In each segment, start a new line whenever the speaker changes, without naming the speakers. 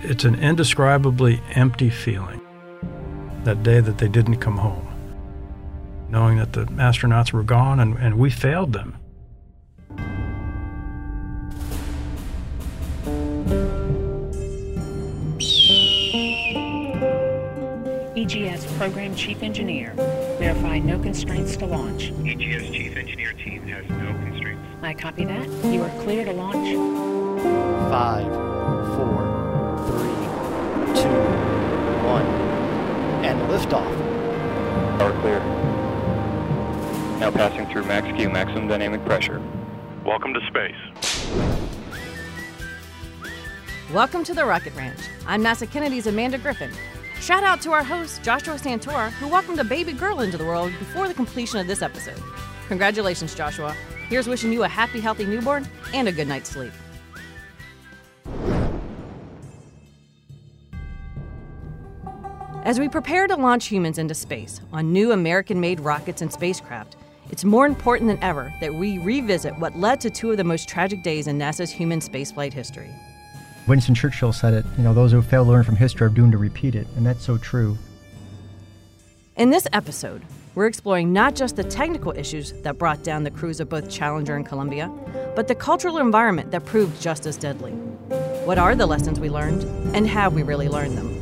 It's an indescribably empty feeling that day that they didn't come home, knowing that the astronauts were gone and we failed them.
EGS Program Chief Engineer. Verify no constraints to launch.
EGS Chief Engineer team has no constraints.
I copy that. You are clear to launch.
5, 4, 3, 2, 1, and liftoff.
Power clear. Now passing through max Q, maximum dynamic pressure. Welcome to space.
Welcome to the Rocket Ranch. I'm NASA Kennedy's Amanda Griffin. Shout out to our host, Joshua Santora, who welcomed a baby girl into the world before the completion of this episode. Congratulations, Joshua. Here's wishing you a happy, healthy newborn and a good night's sleep. As we prepare to launch humans into space on new American-made rockets and spacecraft, it's more important than ever that we revisit what led to two of the most tragic days in NASA's human spaceflight history.
Winston Churchill said it, those who fail to learn from history are doomed to repeat it, and that's so true.
In this episode, we're exploring not just the technical issues that brought down the crews of both Challenger and Columbia, but the cultural environment that proved just as deadly. What are the lessons we learned, and have we really learned them?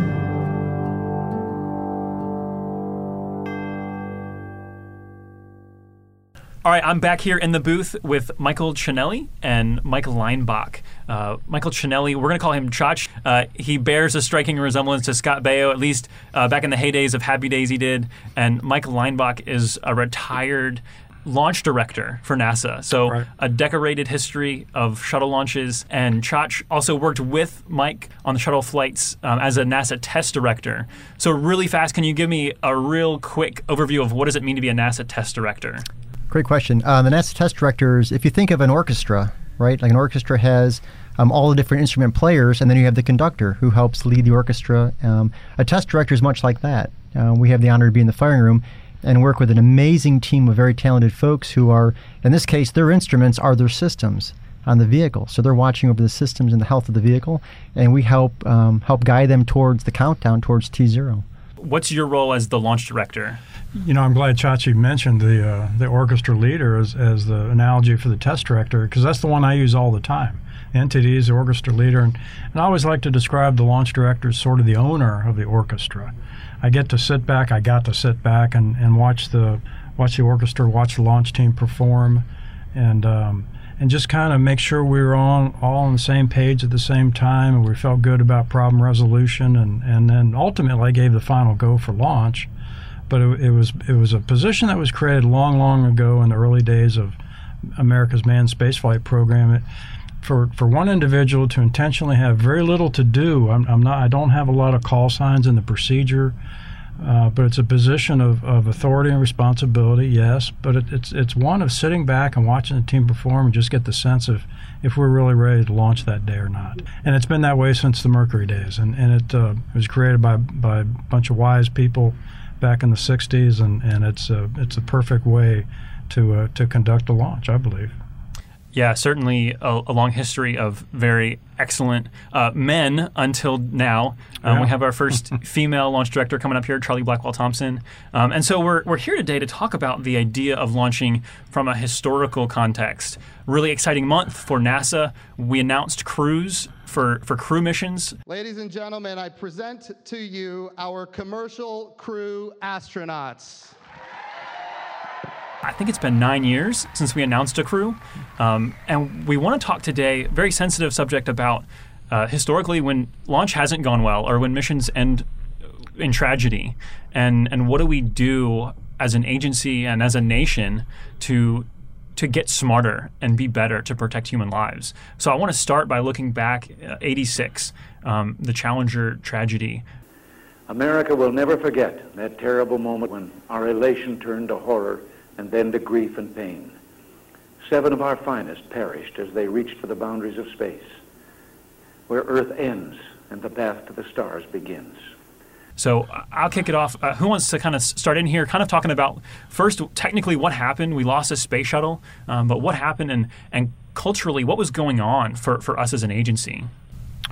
All right, I'm back here in the booth with Michael Ciannelli and Michael Leinbach. Michael Ciannelli, we're going to call him Chach. He bears a striking resemblance to Scott Baio, at least back in the heydays of Happy Days he did. And Michael Leinbach is a retired launch director for NASA. So right. A decorated history of shuttle launches. And Chach also worked with Mike on the shuttle flights as a NASA test director. So really fast, can you give me a real quick overview of what does it mean to be a NASA test director?
Great question. The NASA test directors, if you think of an orchestra, right? Like an orchestra has all the different instrument players, and then you have the conductor who helps lead the orchestra. A test director is much like that. We have the honor to be in the firing room and work with an amazing team of very talented folks who are, in this case, their instruments are their systems on the vehicle. So they're watching over the systems and the health of the vehicle, and we help guide them towards the countdown, towards T0.
What's your role as the launch director?
I'm glad Chachi mentioned the orchestra leader as the analogy for the test director, because that's the one I use all the time. NTD is the orchestra leader, and I always like to describe the launch director as sort of the owner of the orchestra. I got to sit back and watch the orchestra, watch the launch team perform, and just kind of make sure we were all on the same page at the same time, and we felt good about problem resolution, and then ultimately I gave the final go for launch. But it was a position that was created long, long ago in the early days of America's manned spaceflight program. For one individual to intentionally have very little to do, I don't have a lot of call signs in the procedure, but it's a position of authority and responsibility, yes. But it's one of sitting back and watching the team perform and just get the sense of if we're really ready to launch that day or not. And it's been that way since the Mercury days, and it was created by a bunch of wise people back in the 60s, and it's a perfect way to conduct a launch, I believe.
Yeah, certainly a long history of very excellent men until now. We have our first female launch director coming up here, Charlie Blackwell Thompson. And so we're here today to talk about the idea of launching from a historical context. Really exciting month for NASA. We announced crews for crew missions.
Ladies and gentlemen, I present to you our commercial crew astronauts.
I think it's been 9 years since we announced a crew. And we want to talk today, very sensitive subject about historically when launch hasn't gone well or when missions end in tragedy. And what do we do as an agency and as a nation to get smarter and be better to protect human lives. So I want to start by looking back, 86, the Challenger tragedy.
America will never forget that terrible moment when our elation turned to horror and then to grief and pain. 7 of our finest perished as they reached for the boundaries of space, where Earth ends and the path to the stars begins.
So I'll kick it off. Who wants to kind of start in here, kind of talking about first, technically what happened? We lost a space shuttle, but what happened and culturally, what was going on for us as an agency?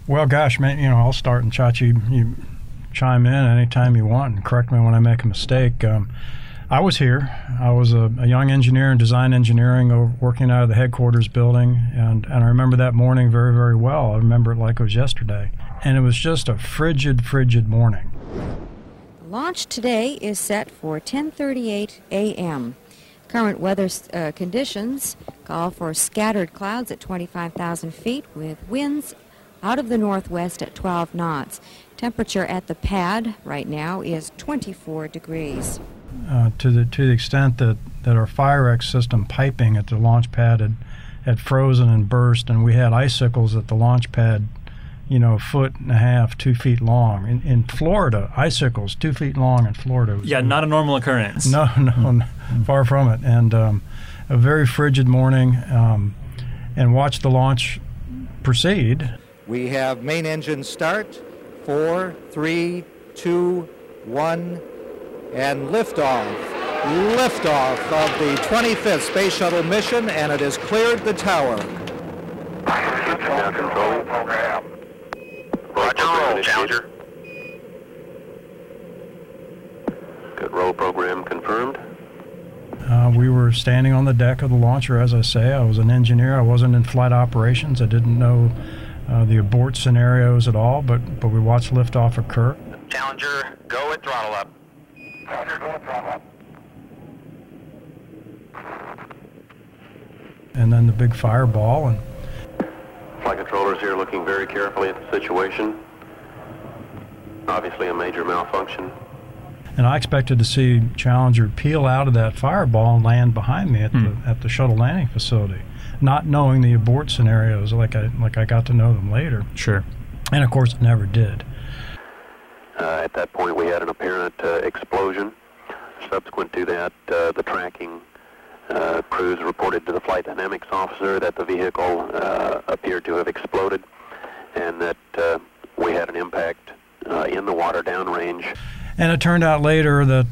Well, gosh, man, I'll start, and Chachi, you chime in anytime you want and correct me when I make a mistake. I was here. I was a young engineer in design engineering working out of the headquarters building, and I remember that morning very, very well. I remember it like it was yesterday. And it was just a frigid morning.
Launch today is set for 10:38 a.m. Current weather conditions call for scattered clouds at 25,000 feet with winds out of the northwest at 12 knots. Temperature at the pad right now is 24 degrees.
To the extent that our FireX system piping at the launch pad had frozen and burst, and we had icicles at the launch pad, a foot and a half, 2 feet long. In Florida, icicles 2 feet long in Florida.
Yeah, not a normal occurrence.
No, far from it. And a very frigid morning, and watched the launch proceed.
We have main engine start. 4, 3, 2, 1, and liftoff. Liftoff of the 25th Space Shuttle mission, and it has cleared the tower.
Now control. Roger, roll, Challenger.
Good, roll program confirmed.
We were standing on the deck of the launcher, as I say. I was an engineer. I wasn't in flight operations. I didn't know the abort scenarios at all, but we watched liftoff occur.
Challenger, go at throttle up. Challenger, go at throttle up.
And then the big fireball. And
flight controllers here looking very carefully at the situation. Obviously a major malfunction.
And I expected to see Challenger peel out of that fireball and land behind me at the shuttle landing facility, not knowing the abort scenarios like I got to know them later.
Sure.
And of course it never did.
At that point we had an apparent explosion. Subsequent to that, the tracking crews reported to the flight dynamics officer that the vehicle appeared to have exploded, and that we had an impact in the water downrange.
And it turned out later that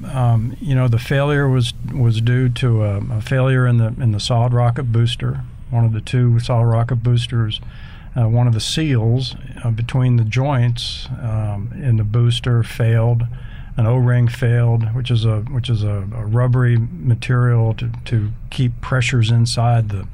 the failure was due to a failure in the solid rocket booster. One of the two solid rocket boosters, one of the seals between the joints in the booster failed. An O-ring failed, which is a rubbery material to keep pressures inside the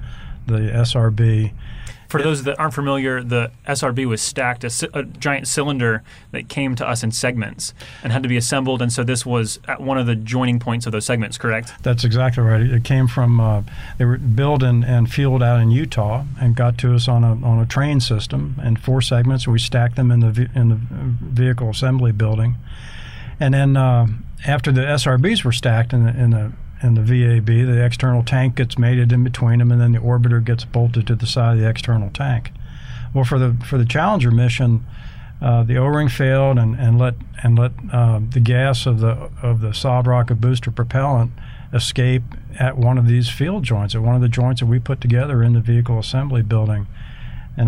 SRB.
For those that aren't familiar, the SRB was stacked, a giant cylinder that came to us in segments and had to be assembled, and so this was at one of the joining points of those segments, correct?
That's exactly right. It came from, they were built and fueled out in Utah and got to us on a train system in 4 segments. We stacked them in the vehicle assembly building. And then after the SRBs were stacked in the VAB, the external tank gets mated in between them, and then the orbiter gets bolted to the side of the external tank. Well, for the Challenger mission, the O-ring failed and let the gas of the solid rocket booster propellant escape at one of these field joints, at one of the joints that we put together in the vehicle assembly building. And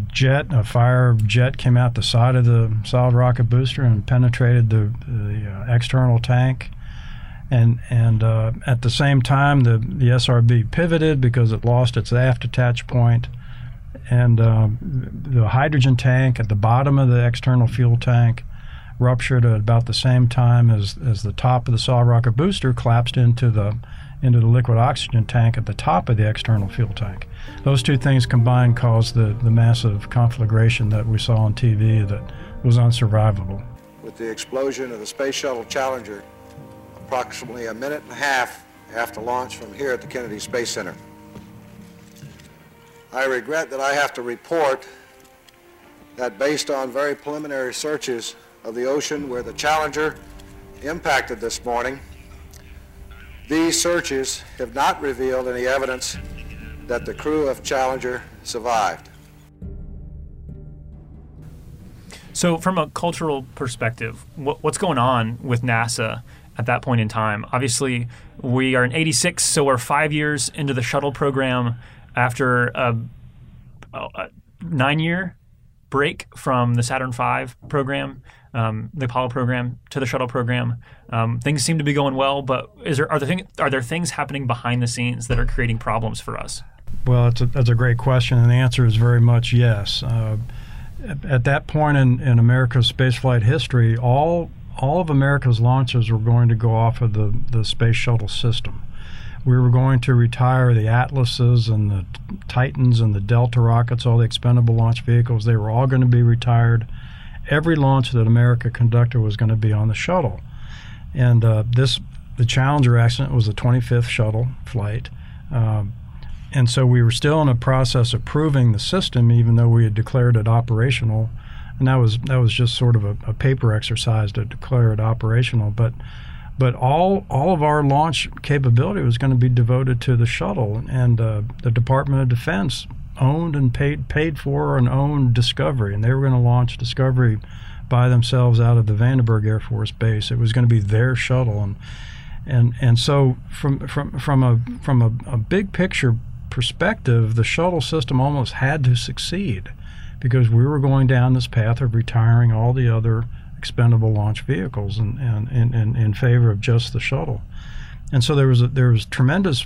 a fire jet came out the side of the solid rocket booster and penetrated the external tank. And at the same time, the SRB pivoted because it lost its aft attach point, and the hydrogen tank at the bottom of the external fuel tank ruptured at about the same time as the top of the solid rocket booster collapsed into the liquid oxygen tank at the top of the external fuel tank. Those two things combined caused the massive conflagration that we saw on TV that was unsurvivable.
With the explosion of the Space Shuttle Challenger, approximately a minute and a half after launch from here at the Kennedy Space Center, I regret that I have to report that based on very preliminary searches of the ocean where the Challenger impacted this morning, these searches have not revealed any evidence that the crew of Challenger survived.
So from a cultural perspective, what's going on with NASA at that point in time? Obviously, we are in '86, so we're 5 years into the shuttle program after a 9-year break from the Saturn V program, the Apollo program, to the shuttle program. Things seem to be going well, but are there things happening behind the scenes that are creating problems for us?
Well, that's a great question, and the answer is very much yes. at that point in America's spaceflight history, all of America's launches were going to go off of the space shuttle system. We were going to retire the Atlases and the Titans and the Delta rockets, all the expendable launch vehicles. They were all going to be retired. Every launch that America conducted was going to be on the shuttle. And the Challenger accident was the 25th shuttle flight. And so we were still in a process of proving the system, even though we had declared it operational. And that was just sort of a paper exercise to declare it operational. But all of our launch capability was going to be devoted to the shuttle. And the Department of Defense owned and paid for and owned Discovery, and they were going to launch Discovery by themselves out of the Vandenberg Air Force Base. It was going to be their shuttle, and so from a big picture perspective, the shuttle system almost had to succeed because we were going down this path of retiring all the other expendable launch vehicles and in favor of just the shuttle. And so there was tremendous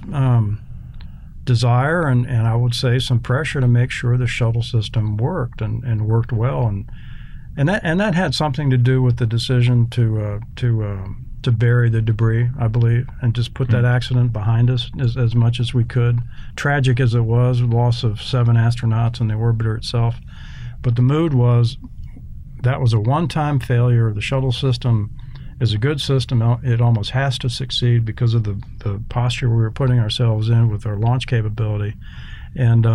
desire and I would say some pressure to make sure the shuttle system worked and worked well, and that had something to do with the decision to bury the debris, I believe, and just put that accident behind us as much as we could. Tragic as it was, loss of 7 astronauts and the orbiter itself, but the mood was that was a one-time failure. The shuttle system is a good system. It almost has to succeed because of the posture we were putting ourselves in with our launch capability, and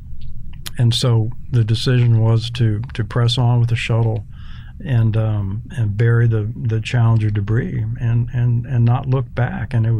so the decision was to press on with the shuttle and bury the Challenger debris and not look back. And it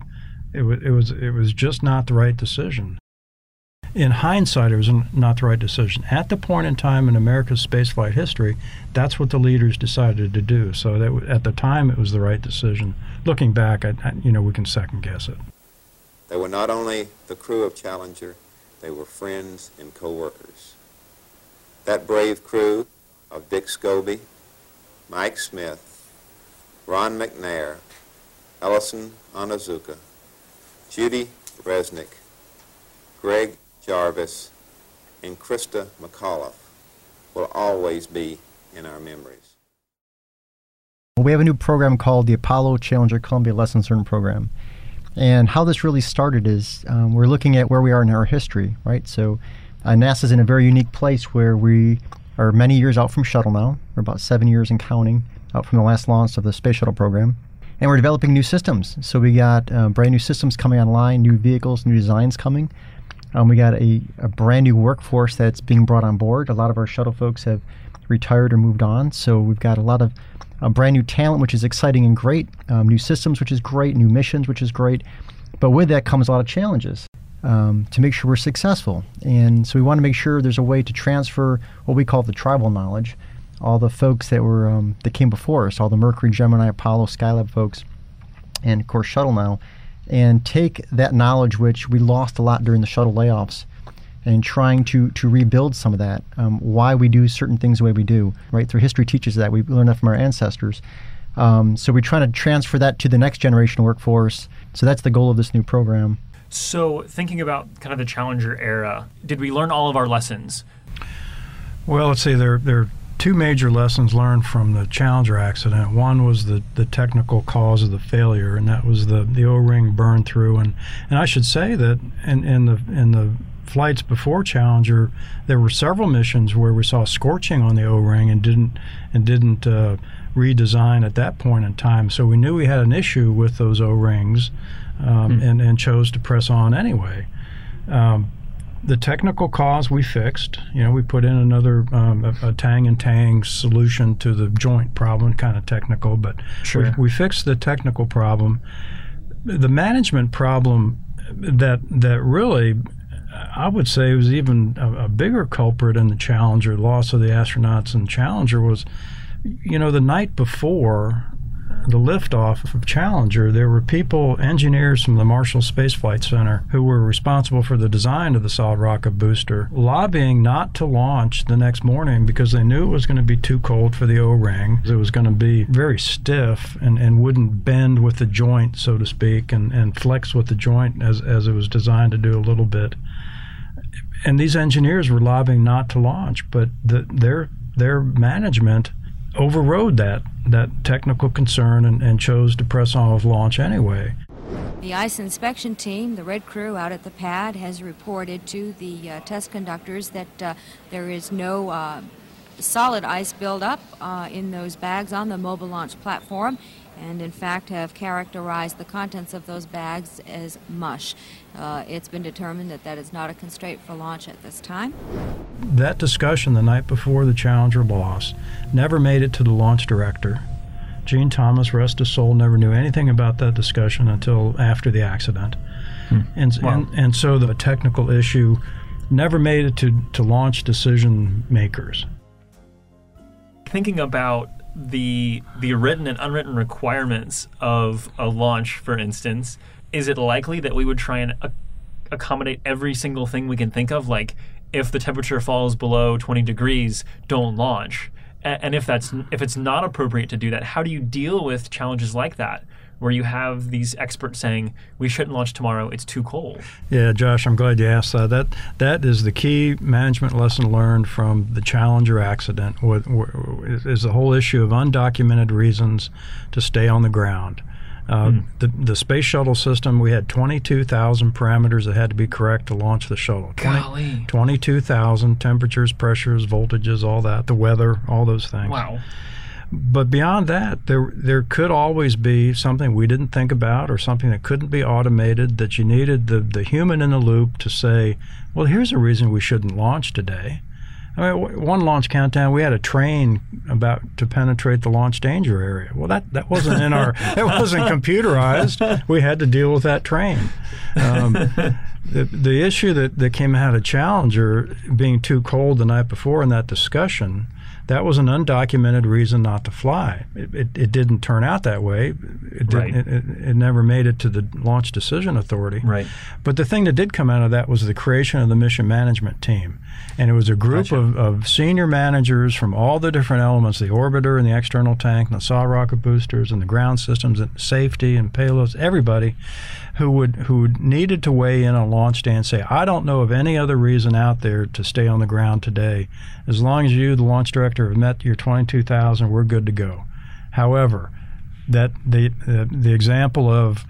was just not the right decision. In hindsight, it was not the right decision. At the point in time in America's spaceflight history, that's what the leaders decided to do. So that at the time, it was the right decision. Looking back, we can second guess it.
They were not only the crew of Challenger, they were friends and co-workers. That brave crew of Dick Scobie, Mike Smith, Ron McNair, Ellison Onizuka, Judy Resnick, Greg Jarvis, and Krista McAuliffe will always be in our memories.
We have a new program called the Apollo Challenger Columbia Lessons Learned Program. And how this really started is we're looking at where we are in our history, right? So NASA's in a very unique place where we are many years out from shuttle now. We're about 7 years and counting out from the last launch of the Space Shuttle program. And we're developing new systems. So we got brand new systems coming online, new vehicles, new designs coming. We got a brand new workforce that's being brought on board. A lot of our shuttle folks have retired or moved on. So we've got a lot of brand new talent, which is exciting and great. New systems, which is great. New missions, which is great. But with that comes a lot of challenges to make sure we're successful. And so we want to make sure there's a way to transfer what we call the tribal knowledge, all the folks that came before us, all the Mercury, Gemini, Apollo, Skylab folks, and of course Shuttle now, and take that knowledge, which we lost a lot during the shuttle layoffs, and trying to rebuild some of that, why we do certain things the way we do, right? Through history teaches that. We learned that from our ancestors. So we try to transfer that to the next generation workforce. So that's the goal of this new program.
So thinking about kind of the Challenger era, did we learn all of our lessons?
Well, let's see, there are 2 major lessons learned from the Challenger accident. One was the technical cause of the failure, and that was the O-ring burn through. And I should say that in the flights before Challenger, there were several missions where we saw scorching on the O-ring and didn't redesign at that point in time. So we knew we had an issue with those O-rings, and chose to press on anyway. The technical cause we fixed. We put in another a Tang and Tang solution to the joint problem, kind of technical, but sure. we fixed the technical problem. The management problem that really, I would say, was even a bigger culprit in the Challenger, loss of the astronauts in Challenger was, the night before the liftoff of Challenger, there were engineers from the Marshall Space Flight Center, who were responsible for the design of the solid rocket booster, lobbying not to launch the next morning because they knew it was going to be too cold for the O-ring. It was going to be very stiff and wouldn't bend with the joint, so to speak, and flex with the joint as it was designed to do a little bit. and these engineers were lobbying not to launch, but their management overrode that technical concern and chose to press on with launch anyway.
The ice inspection team, the Red Crew out at the pad, has reported to the test conductors that there is no solid ice buildup in those bags on the mobile launch platform, and in fact have characterized the contents of those bags as mush. It's been determined that that is not a constraint for launch at this time.
That discussion the night before the Challenger loss never made it to the launch director. Gene Thomas, rest his soul, never knew anything about that discussion until after the accident. And so the technical issue never made it to launch decision makers.
Thinking about the written and unwritten requirements of a launch, for instance, is it likely that we would try and accommodate every single thing we can think of? Like, if the temperature falls below 20 degrees, don't launch. And if it's not appropriate to do that, how do you deal with challenges like that, where you have these experts saying, we shouldn't launch tomorrow, it's too cold?
Yeah, Josh, I'm glad you asked that. That is the key management lesson learned from the Challenger accident, is the whole issue of undocumented reasons to stay on the ground. The space shuttle system, we had 22,000 parameters that had to be correct to launch the shuttle. 22,000 temperatures, pressures, voltages, all that, the weather, all those things.
Wow.
But beyond that, there could always be something we didn't think about or something that couldn't be automated, that you needed the human in the loop to say, well, here's a reason we shouldn't launch today. I mean, one launch countdown, we had a train about to penetrate the launch danger area. Well, that wasn't in our, it wasn't computerized. We had to deal with that train. The issue that came out of Challenger being too cold the night before in that discussion, that was an undocumented reason not to fly. It didn't turn out that way. It never made it to the Launch Decision Authority.
Right.
But the thing that did come out of that was the creation of the mission management team. And it was a group of senior managers from all the different elements, the orbiter and the external tank and the saw rocket boosters and the ground systems and safety and payloads, everybody who needed to weigh in on launch day and say, I don't know of any other reason out there to stay on the ground today. As long as you, the launch director, have met your 22,000, we're good to go. However, that the example of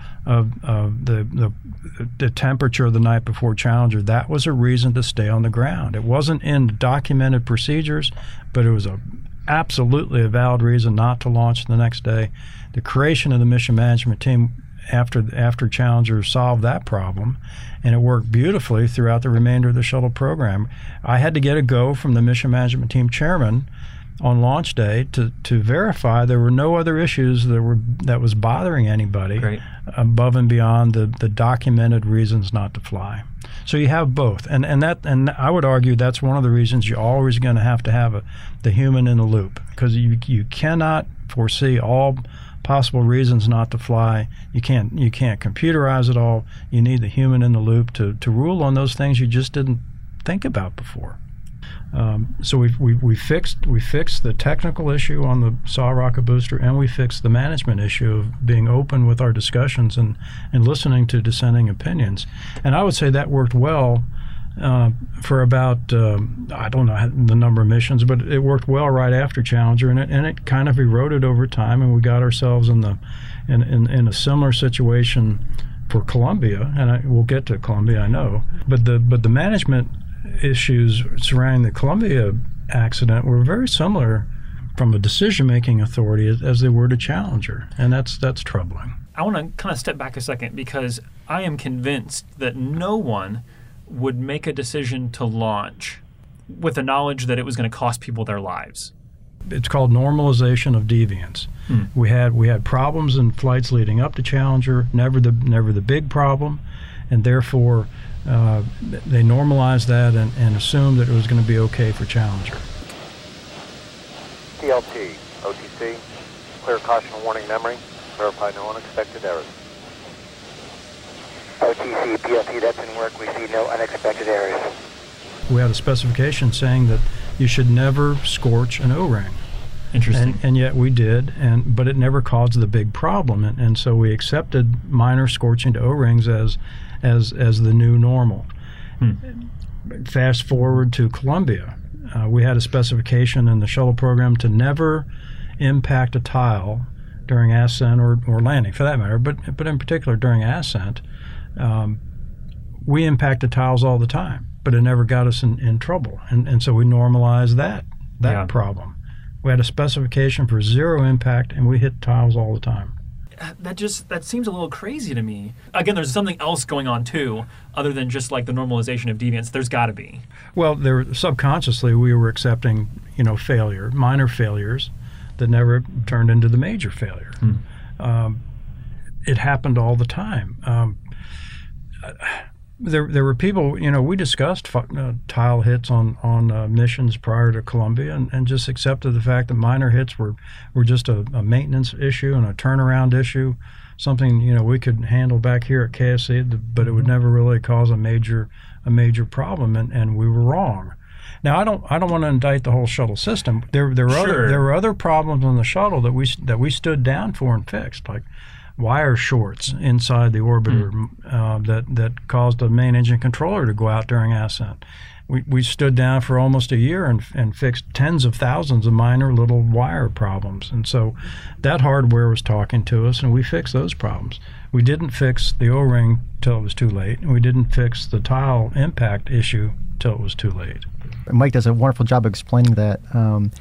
the temperature of the night before Challenger, that was a reason to stay on the ground. It wasn't in documented procedures, but it was absolutely a valid reason not to launch the next day. The creation of the mission management team after Challenger solved that problem, and it worked beautifully throughout the remainder of the shuttle program. I had to get a go from the mission management team chairman on launch day to verify there were no other issues that was bothering anybody above and beyond the documented reasons not to fly. So you have both, and I would argue that's one of the reasons you're always going to have the human in the loop, because you cannot foresee all possible reasons not to fly. You can't computerize it all. You need the human in the loop to rule on those things you just didn't think about before. So we fixed the technical issue on the saw rocket booster, and we fixed the management issue of being open with our discussions and listening to dissenting opinions. And I would say that worked well for about I don't know the number of missions, but it worked well right after Challenger, and it kind of eroded over time, and we got ourselves in a similar situation for Columbia, and we'll get to Columbia, I know, but the management issues surrounding the Columbia accident were very similar from a decision-making authority as they were to Challenger, and that's troubling.
I want to kind of step back a second, because I am convinced that no one would make a decision to launch with the knowledge that it was going to cost people their lives.
It's called normalization of deviance. We had problems in flights leading up to Challenger, never the big problem, and therefore they normalized that and assumed that it was going to be okay for Challenger.
TLT, OTC, clear caution warning memory, verify no unexpected errors.
OTC, PLT, that's in work. We see no unexpected errors.
We had a specification saying that you should never scorch an O-ring.
Interesting.
And yet we did, but it never caused the big problem, and so we accepted minor scorching to O-rings as the new normal. Fast forward to Columbia. We had a specification in the shuttle program to never impact a tile during ascent or landing, for that matter, but in particular during ascent. We impacted tiles all the time, but it never got us in trouble. And so we normalized that problem. We had a specification for zero impact, and we hit tiles all the time.
That seems a little crazy to me. Again, there's something else going on too, other than just like the normalization of deviance. There's got to be.
Well, subconsciously we were accepting, failure, minor failures that never turned into the major failure. It happened all the time. There were people, we discussed tile hits on missions prior to Columbia and just accepted the fact that minor hits were just a maintenance issue and a turnaround issue, something, we could handle back here at KSC, but it would never really cause a major problem, and we were wrong. Now, I don't want to indict the whole shuttle system. There were other problems on the shuttle that we stood down for and fixed, like wire shorts inside the orbiter that caused the main engine controller to go out during ascent. We stood down for almost a year and fixed tens of thousands of minor little wire problems. And so that hardware was talking to us, and we fixed those problems. We didn't fix the O-ring till it was too late, and we didn't fix the tile impact issue till it was too late.
Mike does a wonderful job of explaining that. And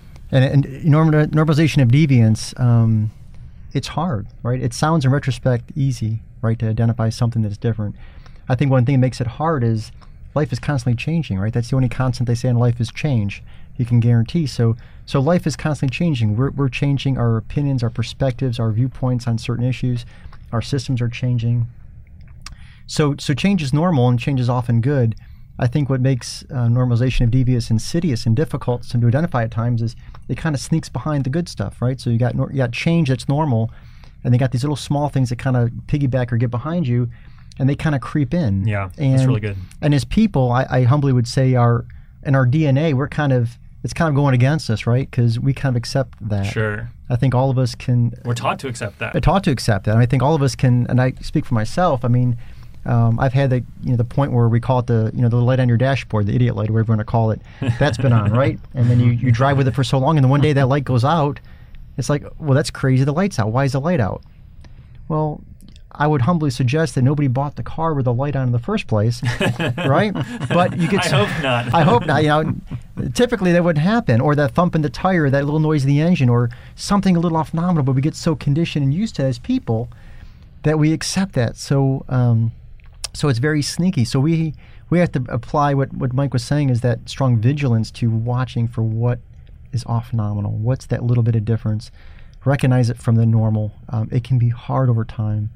normalization of deviance, it's hard, right? It sounds in retrospect easy, right, to identify something that's different. I think one thing that makes it hard is life is constantly changing, right? That's the only constant they say in life is change. You can guarantee. So life is constantly changing. We're changing our opinions, our perspectives, our viewpoints on certain issues. Our systems are changing. So change is normal, and change is often good. I think what makes normalization of deviance insidious and difficult to identify at times is it kind of sneaks behind the good stuff, right? So you got change that's normal, and they got these little small things that kind of piggyback or get behind you, and they kind of creep in.
Yeah, that's really good.
And as people, I humbly would say in our DNA, it's kind of going against us, right? Because we kind of accept that.
Sure.
I think all of us can.
We're taught to accept that.
We're taught to accept that. And I think all of us can, and I speak for myself, I've had the point where we call it the light on your dashboard, the idiot light, or whatever you want to call it. That's been on, right? And then you drive with it for so long, and then one day that light goes out. It's like, well, that's crazy. The light's out. Why is the light out? Well, I would humbly suggest that nobody bought the car with the light on in the first place, right? But you could.
I hope not.
I hope not. Typically that wouldn't happen, or that thump in the tire, that little noise in the engine, or something a little off nominal. But we get so conditioned and used to it as people that we accept that. So it's very sneaky. So we have to apply what Mike was saying, is that strong vigilance to watching for what is off nominal. What's that little bit of difference? Recognize it from the normal. It can be hard over time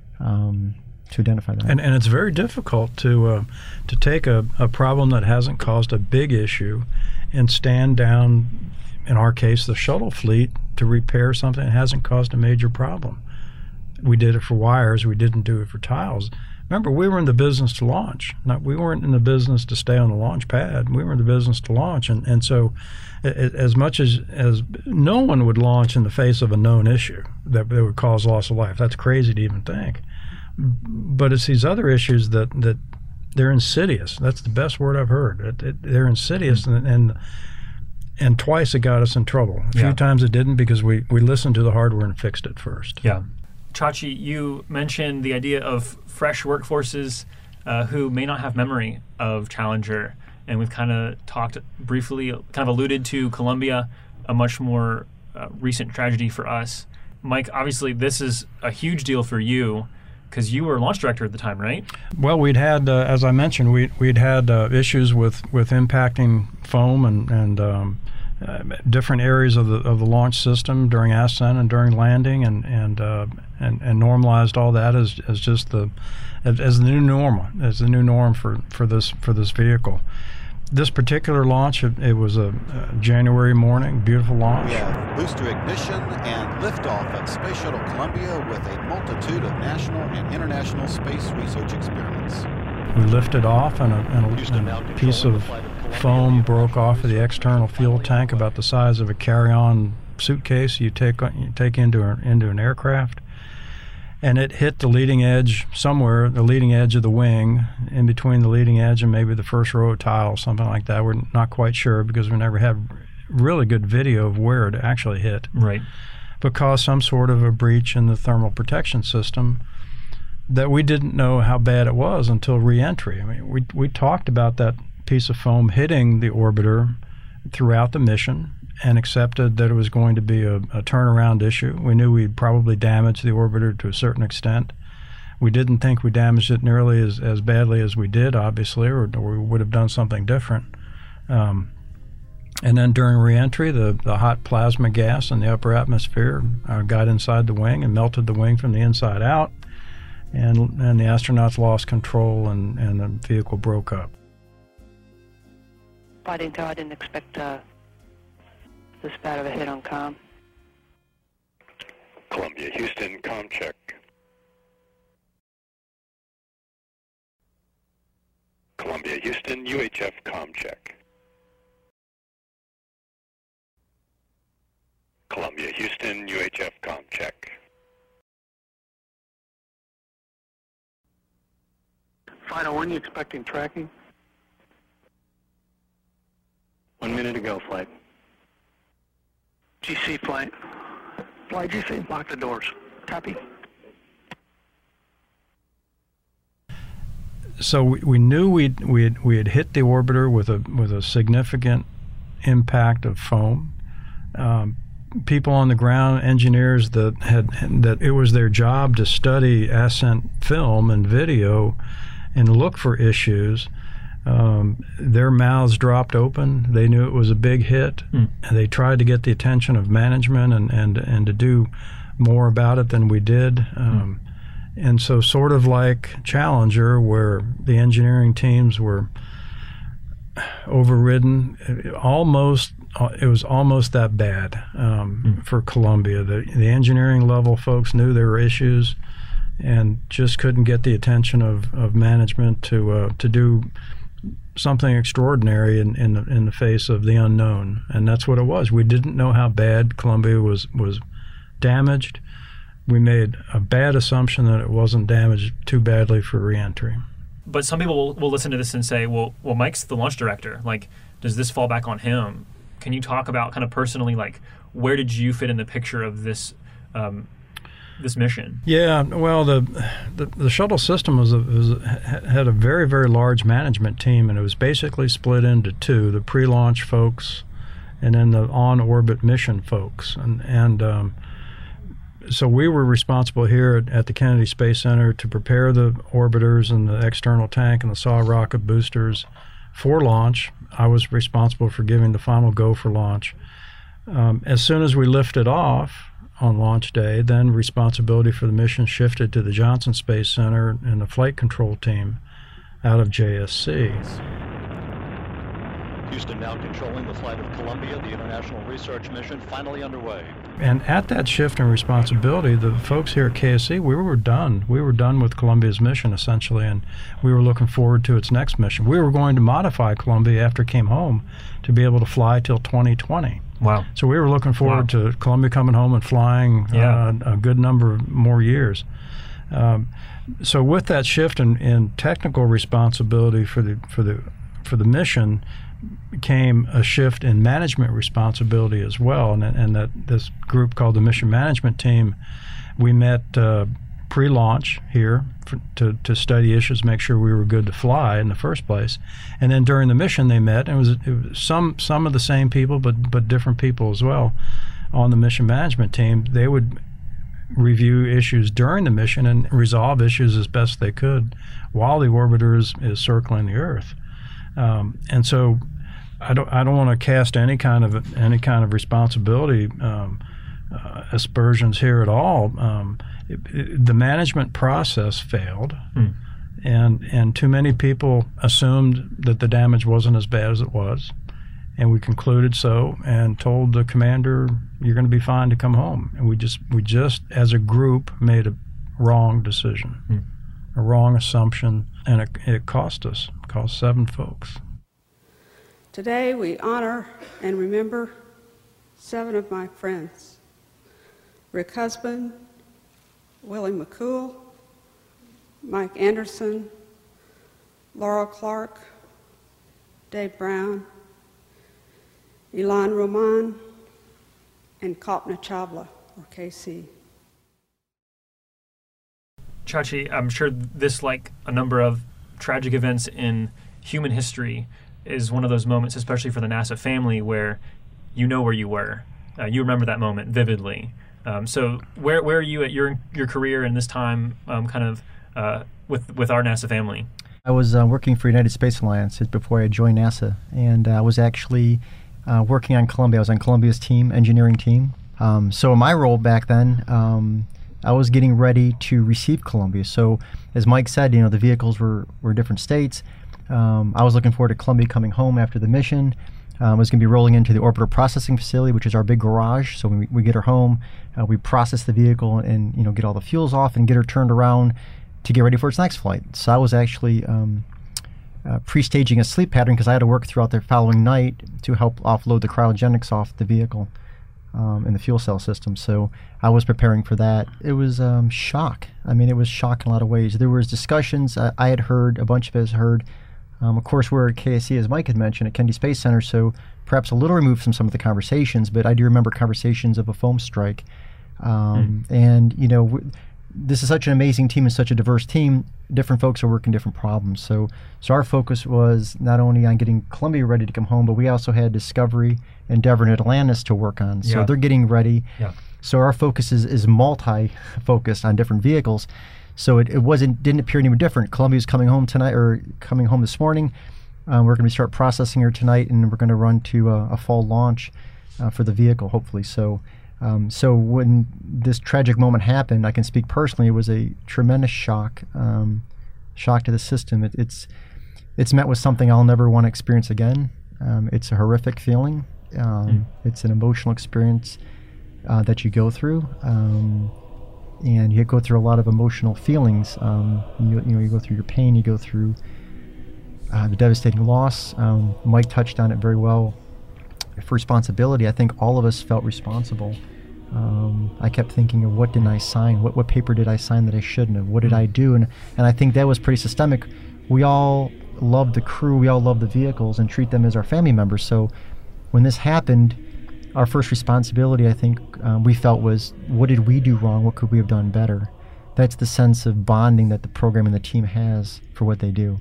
to identify that.
And it's very difficult to take a problem that hasn't caused a big issue and stand down, in our case, the shuttle fleet, to repair something that hasn't caused a major problem. We did it for wires. We didn't do it for tiles. Remember, we were in the business to launch. We weren't in the business to stay on the launch pad. We were in the business to launch. And so as much as no one would launch in the face of a known issue that would cause loss of life. That's crazy to even think. But it's these other issues that they're insidious. That's the best word I've heard. They're insidious, and twice it got us in trouble. A few times it didn't, because we listened to the hardware and fixed it first.
Yeah. Chachi, you mentioned the idea of fresh workforces who may not have memory of Challenger, and we've kind of talked briefly, kind of alluded to Columbia, a much more recent tragedy for us. Mike, obviously this is a huge deal for you, because you were launch director at the time, right?
Well, we'd had, as I mentioned, we'd had issues with impacting foam and different areas of the launch system during ascent and during landing, and normalized all that as just as the new norm for this vehicle. This particular launch, it was a January morning, beautiful launch.
We have booster ignition and liftoff at Space Shuttle Columbia with a multitude of national and international space research experiments.
We lifted off, and a piece of foam broke off of the external fuel tank about the size of a carry-on suitcase you take into an aircraft. and it hit the leading edge somewhere, the leading edge of the wing, in between the leading edge and maybe the first row of tiles, something like that. We're not quite sure because we never had really good video of where it actually hit.
Right.
But caused some sort of a breach in the thermal protection system that we didn't know how bad it was until re-entry. I mean, we talked about that piece of foam hitting the orbiter throughout the mission and accepted that it was going to be a turnaround issue. We knew we'd probably damage the orbiter to a certain extent. We didn't think we damaged it nearly as badly as we did, obviously, or we would have done something different. And then during re-entry, the hot plasma gas in the upper atmosphere got inside the wing and melted the wing from the inside out, and the astronauts lost control and the vehicle broke up.
Paddington, I didn't expect this bad of a hit on comm.
Columbia, Houston, comm check. Columbia, Houston, UHF comm check. Columbia, Houston, UHF comm check.
Final, when are you expecting tracking?
1 minute to go, flight.
GC flight. Flight GC, lock the doors. Copy.
So we knew we had hit the orbiter with a significant impact of foam. People on the ground, engineers that it was their job to study ascent film and video and look for issues. Their mouths dropped open. They knew it was a big hit. And they tried to get the attention of management and to do more about it than we did. And so sort of like Challenger, where the engineering teams were overridden, it was almost that bad for Columbia. The engineering level folks knew there were issues and just couldn't get the attention of management to do something extraordinary in the face of the unknown. And that's what it was. We didn't know how bad Columbia was damaged. We made a bad assumption that it wasn't damaged too badly for re-entry.
But some people will listen to this and say, well, Mike's the launch director. Like, does this fall back on him? Can you talk about kind of personally, like, where did you fit in the picture of this this mission?
Yeah, well, the shuttle system had a very, very large management team, and it was basically split into two: the pre-launch folks, and then the on-orbit mission folks, and so we were responsible here at the Kennedy Space Center to prepare the orbiters and the external tank and the SAW rocket boosters for launch. I was responsible for giving the final go for launch. As soon as we lifted off on launch day, then responsibility for the mission shifted to the Johnson Space Center and the flight control team out of JSC.
Houston now controlling the flight of Columbia, the international research mission finally underway.
And at that shift in responsibility, the folks here at KSC, we were done. We were done with Columbia's mission, essentially, and we were looking forward to its next mission. We were going to modify Columbia after it came home to be able to fly till 2020.
Wow.
So we were looking forward to Columbia coming home and flying a good number of more years. So with that shift in technical responsibility for the mission, came a shift in management responsibility as well, and that this group called the Mission Management Team, we met pre-launch here to study issues, make sure we were good to fly in the first place, and then during the mission they met, and it was some of the same people, but different people as well on the Mission Management Team. They would review issues during the mission and resolve issues as best they could while the orbiter is circling the Earth. And so I don't want to cast any kind of responsibility aspersions here at all. The management process failed, and too many people assumed that the damage wasn't as bad as it was, and we concluded so and told the commander, "You're going to be fine to come home." And we just as a group made a wrong decision, a wrong assumption, and it cost us. It cost 7 folks.
Today we honor and remember 7 of my friends: Rick Husband, Willie McCool, Mike Anderson, Laurel Clark, Dave Brown, Ilan Roman, and Kalpana Chawla, or KC.
Chachi, I'm sure this, like a number of tragic events in human history, is one of those moments, especially for the NASA family, where you know where you were. You remember that moment vividly. So where are you at your career in this time, with our NASA family?
I was working for United Space Alliance before I joined NASA, and I was actually working on Columbia. I was on Columbia's team, engineering team. So my role back then, I was getting ready to receive Columbia. So as Mike said, the vehicles were different states. I was looking forward to Columbia coming home after the mission. I was going to be rolling into the orbital processing facility, which is our big garage. So when we get her home, we process the vehicle and get all the fuels off and get her turned around to get ready for its next flight. So I was actually pre-staging a sleep pattern because I had to work throughout the following night to help offload the cryogenics off the vehicle in the fuel cell system. So I was preparing for that. It was shock. I mean, it was shock in a lot of ways. There was discussions I had heard, a bunch of us heard. Of course, we're at KSC, as Mike had mentioned, at Kennedy Space Center, so perhaps a little removed from some of the conversations, but I do remember conversations of a foam strike. And, this is such an amazing team and such a diverse team. Different folks are working different problems. So our focus was not only on getting Columbia ready to come home, but we also had Discovery, Endeavour, and Atlantis to work on. So they're getting ready. Yeah. So our focus is multi-focused on different vehicles. So it didn't appear any different. Columbia's coming home tonight, or coming home this morning. We're going to start processing her tonight, and we're going to run to a fall launch for the vehicle, hopefully. So when this tragic moment happened, I can speak personally, it was a tremendous shock to the system. It's met with something I'll never want to experience again. It's a horrific feeling. It's an emotional experience that you go through. And you go through a lot of emotional feelings. You go through your pain, you go through the devastating loss. Mike touched on it very well. For responsibility, I think all of us felt responsible. I kept thinking of what didn't I sign? What paper did I sign that I shouldn't have? What did I do? And I think that was pretty systemic. We all love the crew, we all love the vehicles and treat them as our family members. So when this happened, our first responsibility, I think, we felt was, what did we do wrong? What could we have done better? That's the sense of bonding that the program and the team has for what they do.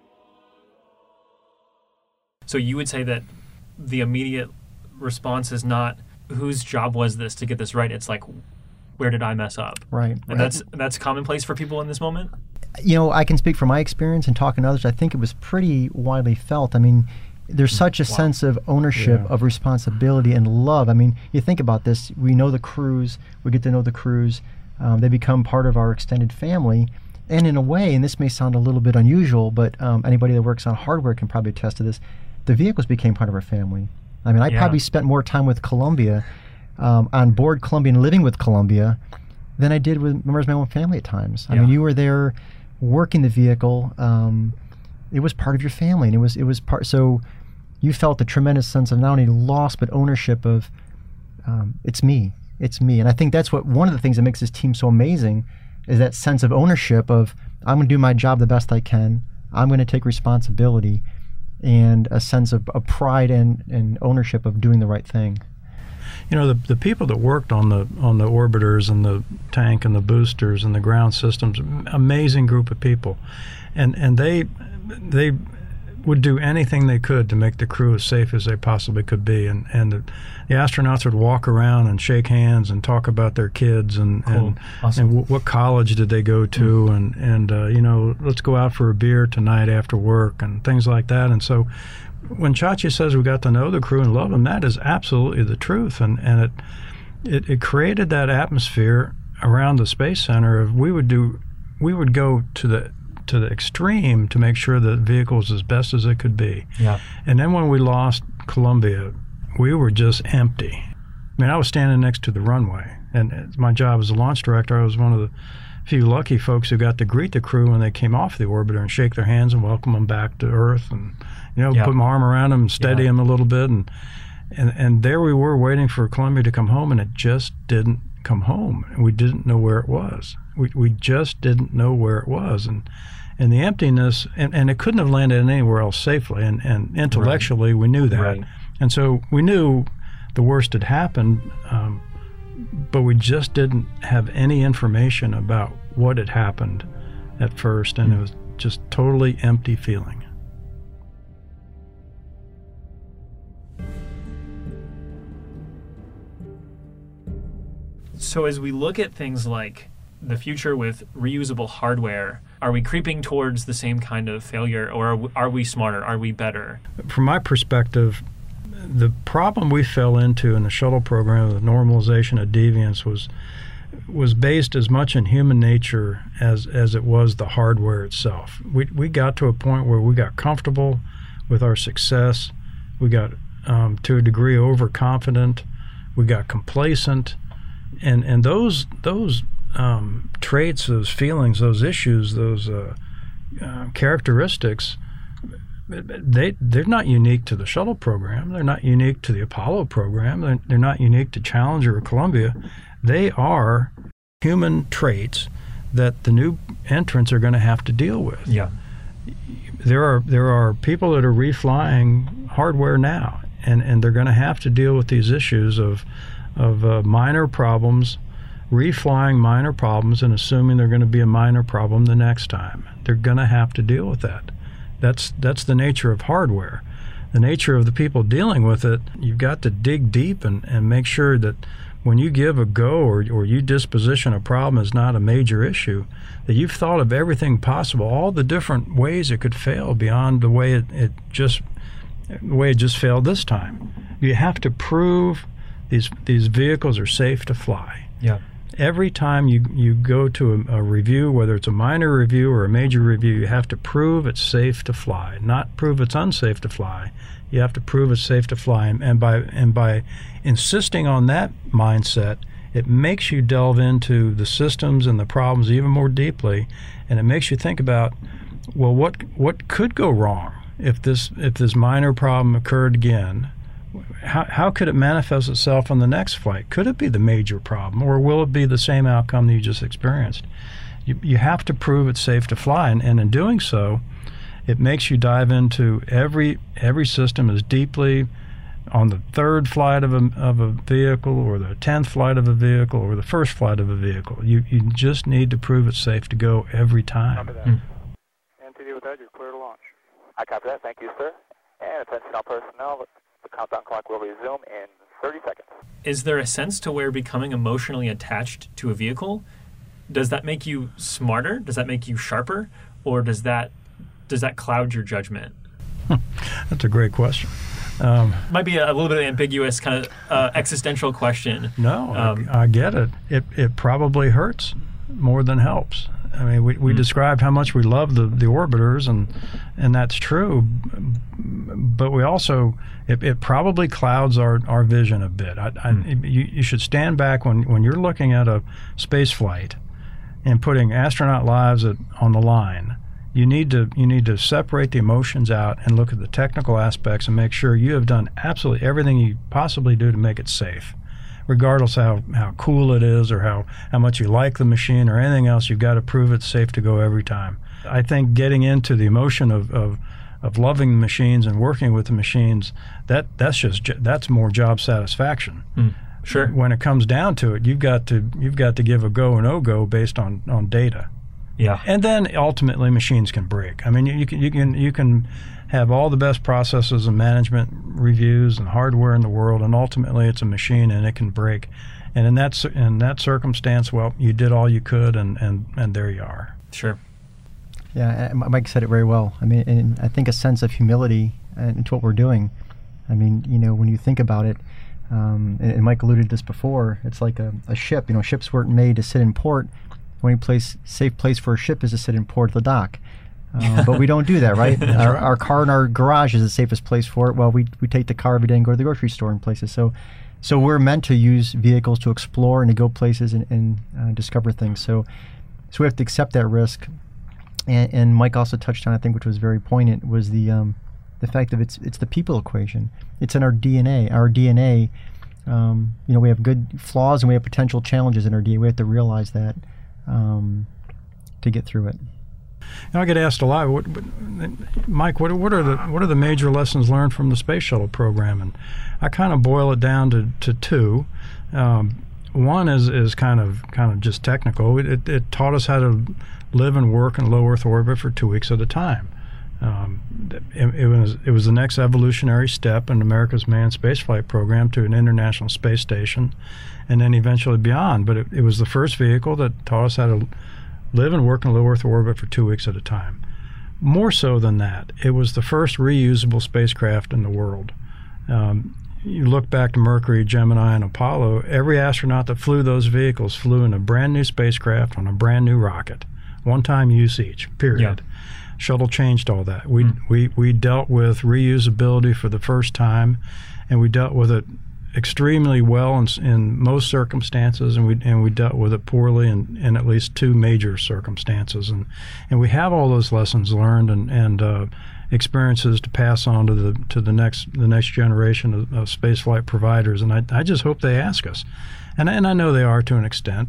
So you would say that the immediate response is not, whose job was this to get this right? It's like, where did I mess up?
Right.
And that's commonplace for people in this moment?
I can speak from my experience and talking to others. I think it was pretty widely felt. I mean, there's such a sense of ownership, of responsibility and love. I mean, you think about this, we know the crews, we get to know the crews, they become part of our extended family. And in a way, and this may sound a little bit unusual, but anybody that works on hardware can probably attest to this, the vehicles became part of our family. I mean, I probably spent more time with Columbia, on board Columbia and living with Columbia, than I did with members of my own family at times. I mean, you were there working the vehicle. It was part of your family, and it was part. So you felt a tremendous sense of not only loss but ownership of it's me, and I think that's one of the things that makes this team so amazing is that sense of ownership of I'm going to do my job the best I can. I'm going to take responsibility, and a sense of pride and ownership of doing the right thing.
The people that worked on the orbiters and the tank and the boosters and the ground systems, amazing group of people, and they would do anything they could to make the crew as safe as they possibly could be. And the astronauts would walk around and shake hands and talk about their kids and what college did they go to, and let's go out for a beer tonight after work and things like that. And so when Chachi says we got to know the crew and love them, that is absolutely the truth. And it created that atmosphere around the Space Center of we would go to the extreme to make sure the vehicle was as best as it could be. Yeah. And then when we lost Columbia, we were just empty. I mean, I was standing next to the runway, and my job as a launch director, I was one of the few lucky folks who got to greet the crew when they came off the orbiter and shake their hands and welcome them back to Earth, and put my arm around them and steady them a little bit, and there we were waiting for Columbia to come home, and it just didn't come home, and we didn't know where it was. We just didn't know where it was, and the emptiness, and it couldn't have landed anywhere else safely, and intellectually we knew that.
Right.
And so we knew the worst had happened, but we just didn't have any information about what had happened at first, and it was just totally empty feeling.
So as we look at things like the future with reusable hardware, are we creeping towards the same kind of failure, or are we smarter? Are we better?
From my perspective, the problem we fell into in the shuttle program, the normalization of deviance, was based as much in human nature as it was the hardware itself. We got to a point where we got comfortable with our success. We got to a degree overconfident. We got complacent, and those traits, those feelings, those issues, those characteristics, they're not unique to the shuttle program. They're not unique to the Apollo program. They're not unique to Challenger or Columbia. They are human traits that the new entrants are going to have to deal with.
Yeah.
There are people that are reflying hardware now, and they're going to have to deal with these issues of minor problems, reflying minor problems, and assuming they're going to be a minor problem the next time. They're going to have to deal with that. That's the nature of hardware. The nature of the people dealing with it, you've got to dig deep and make sure that when you give a go or you disposition a problem as not a major issue, that you've thought of everything possible, all the different ways it could fail beyond the way it just failed this time. You have to prove these vehicles are safe to fly.
Yeah.
Every time you go to a review, whether it's a minor review or a major review, you have to prove it's safe to fly, not prove it's unsafe to fly. You have to prove it's safe to fly, and by insisting on that mindset, it makes you delve into the systems and the problems even more deeply, and it makes you think about, well, what could go wrong if this minor problem occurred again? How could it manifest itself on the next flight? Could it be the major problem, or will it be the same outcome that you just experienced? You have to prove it's safe to fly, and in doing so, it makes you dive into every system as deeply on the third flight of a vehicle, or the 10th flight of a vehicle, or the first flight of a vehicle. You just need to prove it's safe to go every time.
Copy that. NTD with that, you're clear to launch.
I copy that. Thank you, sir. And attention all personnel, the countdown clock will resume in 30 seconds.
Is there a sense to where becoming emotionally attached to a vehicle, does that make you smarter? Does that make you sharper? Or does that cloud your judgment?
That's a great question.
Might be a little bit ambiguous, kind of existential question.
No, I get it. It probably hurts more than helps. I mean, we described how much we love the orbiters, and that's true. But we also, it probably clouds our vision a bit. You should stand back when you're looking at a space flight and putting astronaut lives on the line. You need to separate the emotions out and look at the technical aspects and make sure you have done absolutely everything you possibly do to make it safe. Regardless of how cool it is or how much you like the machine or anything else, you've got to prove it's safe to go every time. I think getting into the emotion of loving the machines and working with the machines, that's more job satisfaction.
Sure.
When it comes down to it, you've got to give a go or no go based on data.
Yeah.
And then ultimately machines can break. I mean, you can have all the best processes and management reviews and hardware in the world, and ultimately it's a machine and it can break. And in that circumstance, well, you did all you could, and there you are.
Sure.
Yeah, Mike said it very well. I mean, and I think a sense of humility into what we're doing. I mean, when you think about it, and Mike alluded to this before, it's like a ship. Ships weren't made to sit in port. The only safe place for a ship is to sit in port at the dock. But we don't do that, right? Our car in our garage is the safest place for it. Well, we take the car every day and go to the grocery store and places. So we're meant to use vehicles to explore and to go places and discover things. So we have to accept that risk. And Mike also touched on, I think, which was very poignant, was the fact that it's the people equation. It's in our DNA. Our DNA We have good flaws and we have potential challenges in our DA. We have to realize that to get through it.
I get asked a lot, Mike, what are the major lessons learned from the space shuttle program? And I kind of boil it down to two. One is kind of just technical. It taught us how to live and work in low Earth orbit for 2 weeks at a time. It was the next evolutionary step in America's manned spaceflight program to an international space station, and then eventually beyond. But it was the first vehicle that taught us how to live and work in low Earth orbit for 2 weeks at a time. More so than that, it was the first reusable spacecraft in the world. You look back to Mercury, Gemini, and Apollo, every astronaut that flew those vehicles flew in a brand new spacecraft on a brand new rocket. One-time use each, period.
Yeah.
Shuttle changed all that. We dealt with reusability for the first time, and we dealt with it extremely well in most circumstances, and we dealt with it poorly in at least two major circumstances. And we have all those lessons learned and experiences to pass on to the next generation of spaceflight providers. And I just hope they ask us, and I know they are to an extent.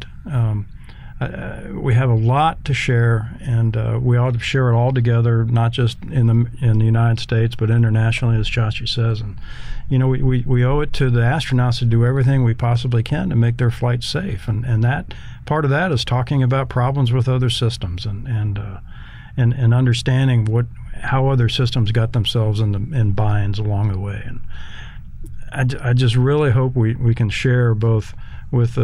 We have a lot to share, and we ought to share it all together, not just in the United States, but internationally, as Chachi says. And we owe it to the astronauts to do everything we possibly can to make their flight safe, and that part of that is talking about problems with other systems and understanding how other systems got themselves in binds along the way. And I just really hope we can share both with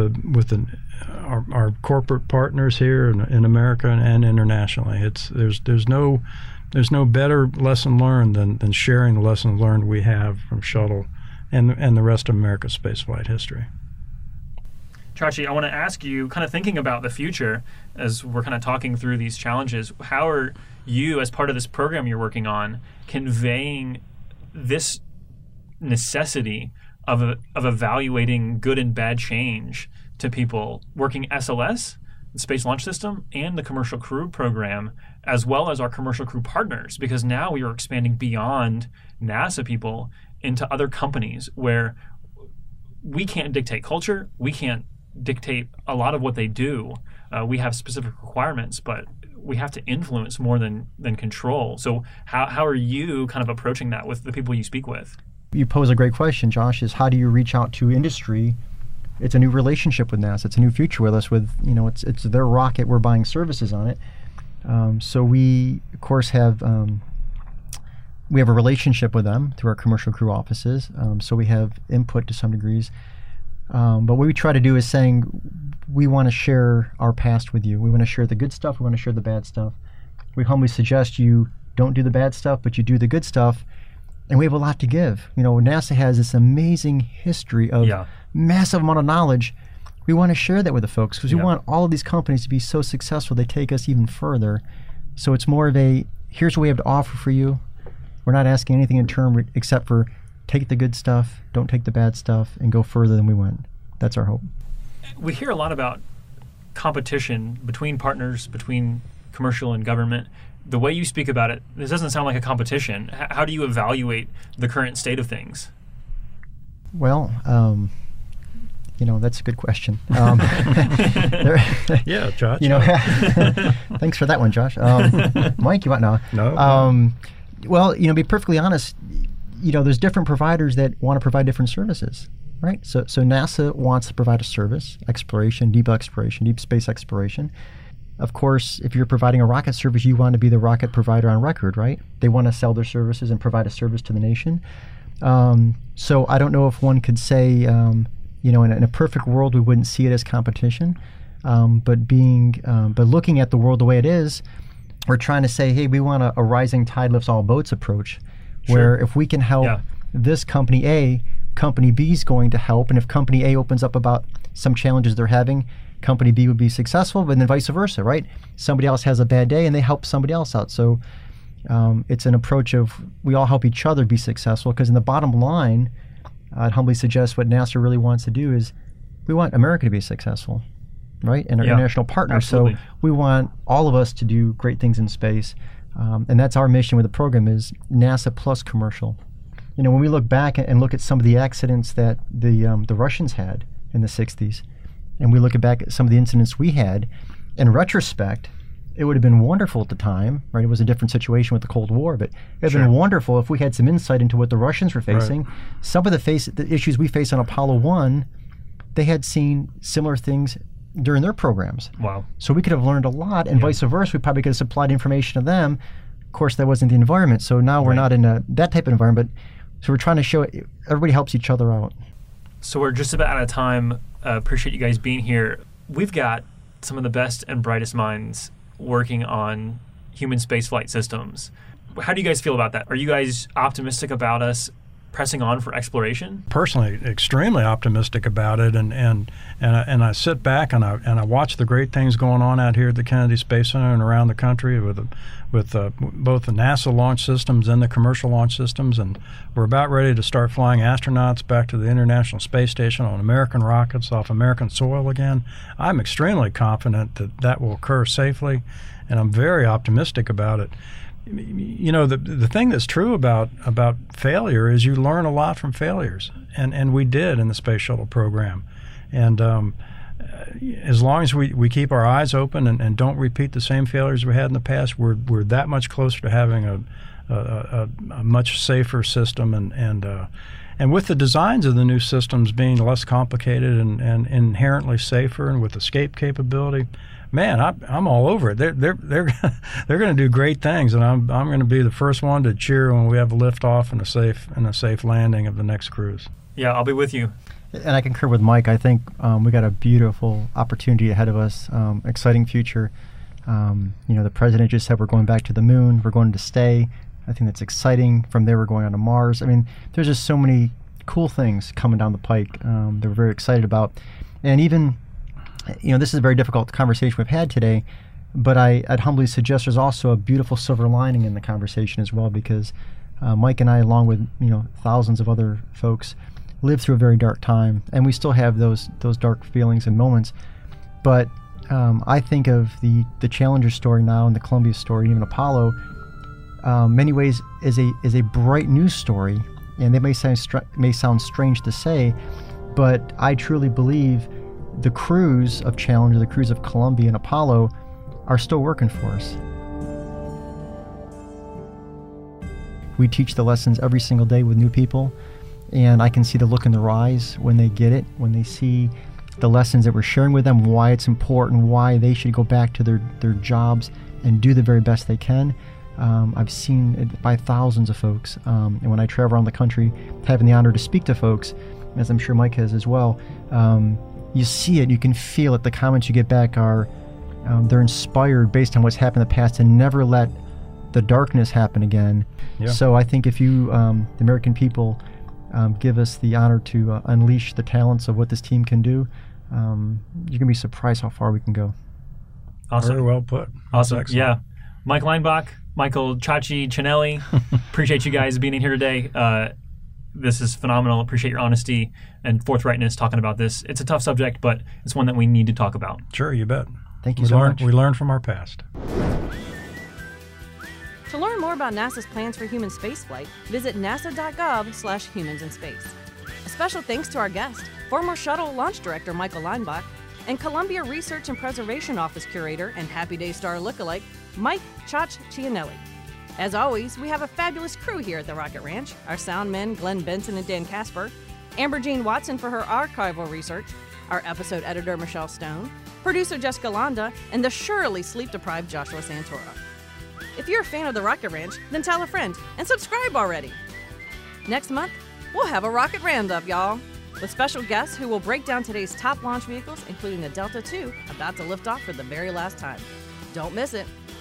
our corporate partners here in America and internationally. There's no better lesson learned than sharing the lessons learned we have from Shuttle and the rest of America's spaceflight history.
Chachi, I want to ask you, kind of thinking about the future as we're kind of talking through these challenges, how are you, as part of this program you're working on, conveying this necessity of evaluating good and bad change to people working SLS, the Space Launch System, and the Commercial Crew Program, as well as our commercial crew partners? Because now we are expanding beyond NASA people into other companies where we can't dictate culture, we can't dictate a lot of what they do. We have specific requirements, but we have to influence more than control. So how are you kind of approaching that with the people you speak with?
You pose a great question, Josh, is how do you reach out to industry? It's a new relationship with NASA. It's a new future with us. It's their rocket. We're buying services on it. So we, of course, have a relationship with them through our commercial crew offices. So we have input to some degrees. But what we try to do is saying we want to share our past with you. We want to share the good stuff. We want to share the bad stuff. We humbly suggest you don't do the bad stuff, but you do the good stuff. And we have a lot to give. NASA has this amazing history of massive amount of knowledge. We want to share that with the folks because we want all of these companies to be so successful they take us even further. So it's more of here's what we have to offer for you. We're not asking anything in turn except for take the good stuff, don't take the bad stuff, and go further than we went. That's our hope.
We hear a lot about competition between partners, between commercial and government. The way you speak about it, this doesn't sound like a competition. How do you evaluate the current state of things?
Well, that's a good question.
Yeah, Josh.
Thanks for that one, Josh. Mike, you want now?
No.
Well, be perfectly honest, there's different providers that want to provide different services, right? So NASA wants to provide a service, exploration, deep space exploration. Of course, if you're providing a rocket service, you want to be the rocket provider on record, right? They want to sell their services and provide a service to the nation. So I don't know if one could say, in a perfect world, we wouldn't see it as competition. But looking at the world the way it is, we're trying to say, hey, we want a rising tide lifts all boats approach, where if we can help this company A, company B is going to help. And if company A opens up about some challenges they're having, company B would be successful, but then vice versa, right? Somebody else has a bad day and they help somebody else out. So it's an approach of we all help each other be successful, because in the bottom line, I'd humbly suggest what NASA really wants to do is we want America to be successful, right? And our international partners.
Absolutely.
So we want all of us to do great things in space. And that's our mission with the program is NASA plus commercial. when we look back and look at some of the accidents that the Russians had in the 60s, and we look back at some of the incidents we had, in retrospect, it would have been wonderful at the time, right? It was a different situation with the Cold War, but it would have been wonderful if we had some insight into what the Russians were facing. Right. Some of the issues we face on Apollo 1, they had seen similar things during their programs.
Wow.
So we could have learned a lot, and vice versa. We probably could have supplied information to them. Of course, that wasn't the environment. So now we're not in that type of environment. So we're trying to show everybody helps each other out.
So we're just about out of time. Appreciate you guys being here. We've got some of the best and brightest minds working on human spaceflight systems. How do you guys feel about that? Are you guys optimistic about us pressing on for exploration?
Personally, extremely optimistic about it, and I sit back and I watch the great things going on out here at the Kennedy Space Center and around the country with both the NASA launch systems and the commercial launch systems, and we're about ready to start flying astronauts back to the International Space Station on American rockets off American soil again. I'm extremely confident that will occur safely, and I'm very optimistic about it. The thing that's true about failure is you learn a lot from failures, and we did in the Space Shuttle program. And as long as we keep our eyes open and don't repeat the same failures we had in the past, we're that much closer to having a much safer system. And with the designs of the new systems being less complicated and inherently safer, and with escape capability, man, I'm all over it. They're going to do great things, and I'm going to be the first one to cheer when we have a liftoff and a safe landing of the next cruise.
Yeah, I'll be with you.
And I concur with Mike. I think we got a beautiful opportunity ahead of us, exciting future. The president just said we're going back to the moon. We're going to stay. I think that's exciting. From there, we're going on to Mars. I mean, there's just so many cool things coming down the pike that we're very excited about. And even, this is a very difficult conversation we've had today, but I'd humbly suggest there's also a beautiful silver lining in the conversation as well, because Mike and I, along with thousands of other folks, lived through a very dark time, and we still have those dark feelings and moments. But I think of the Challenger story now and the Columbia story, even Apollo, many ways is a bright news story, and it may sound strange to say, but I truly believe the crews of Challenger, the crews of Columbia and Apollo are still working for us. We teach the lessons every single day with new people, and I can see the look in their eyes when they get it, when they see the lessons that we're sharing with them, why it's important, why they should go back to their jobs and do the very best they can. I've seen it by thousands of folks, and when I travel around the country, having the honor to speak to folks, as I'm sure Mike has as well, you see it, you can feel it. The comments you get back are they're inspired based on what's happened in the past and never let the darkness happen again. Yeah. So I think if you, the American people, give us the honor to unleash the talents of what this team can do, you're going to be surprised how far we can go.
Awesome.
Very well put.
Awesome. Yeah. Mike Leinbach, Michael Chachi Cinelli, appreciate you guys being in here today. This is phenomenal. Appreciate your honesty and forthrightness talking about this. It's a tough subject, but it's one that we need to talk about.
Sure, you bet.
Thank you so much.
We learn from our past.
To learn more about NASA's plans for human spaceflight, visit nasa.gov/humansinspace. A special thanks to our guest, former shuttle launch director Michael Leinbach, and Columbia Research and Preservation Office curator and Happy Day star lookalike, Mike Chach Cianelli. As always, we have a fabulous crew here at the Rocket Ranch. Our sound men, Glenn Benson and Dan Casper, Amber Jean Watson for her archival research, our episode editor Michelle Stone, producer Jessica Londa, and the surely sleep-deprived Joshua Santora. If you're a fan of the Rocket Ranch, then tell a friend and subscribe already. Next month, we'll have a Rocket Roundup, y'all, with special guests who will break down today's top launch vehicles, including the Delta II, about to lift off for the very last time. Don't miss it.